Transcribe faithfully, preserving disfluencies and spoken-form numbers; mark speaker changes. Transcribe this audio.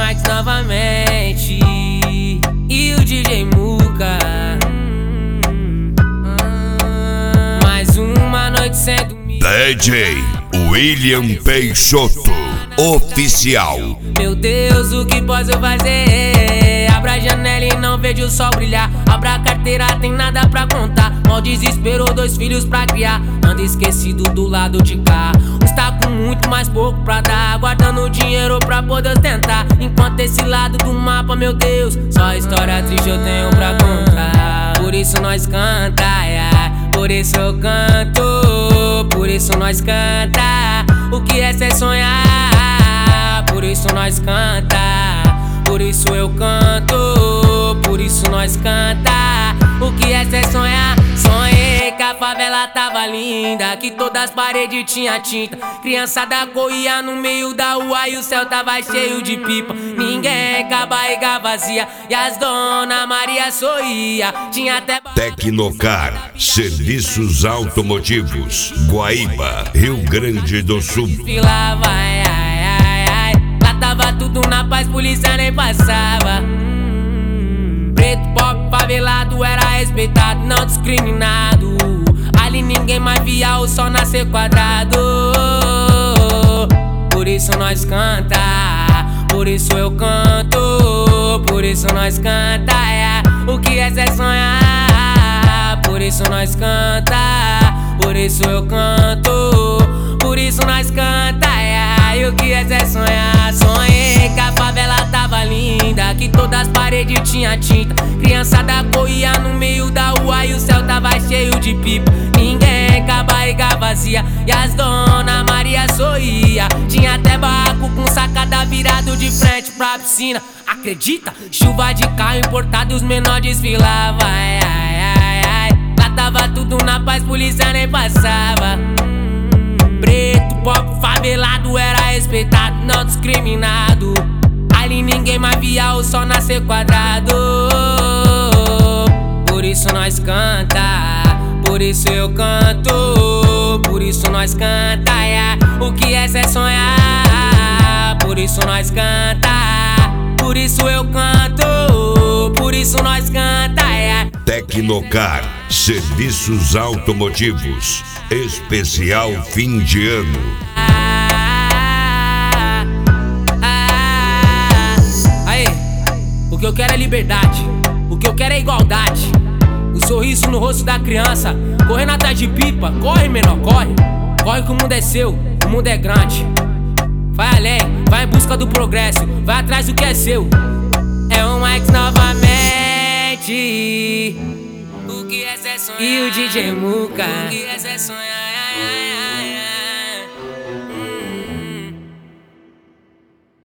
Speaker 1: Max novamente e o D J Muca. Mais uma noite sendo
Speaker 2: D J William Peixoto Oficial.
Speaker 1: Meu Deus, o que posso fazer? Abra a janela e não vejo o sol brilhar. Abra a carteira, tem nada pra contar. Mal desespero, dois filhos pra criar. Anda esquecido do lado de cá. Está com muito mais pouco pra dar, guardando dinheiro pra poder tentar. Enquanto esse lado do mapa, meu Deus, só história triste eu tenho pra contar. Por isso nós canta, yeah. Por isso eu canto, por isso nós canta. O que é ser sonhar? Por isso nós canta, por isso eu canto, por isso nós canta. O que é ser sonhar? Sonhei que a favela tava linda, que todas as paredes tinha tinta. Criançada corria no meio da rua e o céu tava cheio de pipa. Ninguém com a barriga vazia e as dona Maria sorria. Tinha até
Speaker 2: Tecnocar Serviços Automotivos, Guaíba, Rio Grande do Sul.
Speaker 1: Desfilava, ai, ai, ai, ai. Lá tava tudo na paz, polícia nem passava. Preto, pop, favelado era respeitado, não discriminado. Ali ninguém mais via o sol nascer quadrado. Por isso nós canta, por isso eu canto, por isso nós canta, yeah. O que é ser sonhar? Por isso nós canta, por isso eu canto, por isso nós canta, yeah. E o que é ser sonhar? Sonhei que a favela tava linda, que todas as paredes tinha tinta. Criançada corria no meio da rua e o céu tava cheio de pipa. Ninguém com a barriga vazia e as dona Maria sorria. Tinha até barraco com sacada virado de frente pra piscina. Acredita? Chuva de carro importado e os menores desfilavam, ai, ai, ai, ai. Lá tava tudo na paz, polícia nem passava. Preto, pop, favelado era respeitado, não discriminado. Ali ninguém mais via o sol nascer quadrado. Por isso nós canta, por isso eu canto, por isso nós canta, yeah. O que é ser sonhar? Por isso nós canta, por isso eu canto, por isso nós canta, yeah.
Speaker 2: Tecnocar Serviços Automotivos, especial fim de ano.
Speaker 1: Ah, ah, aí, o que eu quero é liberdade, o que eu quero é igualdade. O sorriso no rosto da criança, correndo atrás de pipa. Corre, menor, corre. Corre que o mundo é seu, o mundo é grande. Vai além, vai em busca do progresso, vai atrás do que é seu. É o Max novamente, o que é ser sonhar? E o D J Muca, o que é ser sonhar?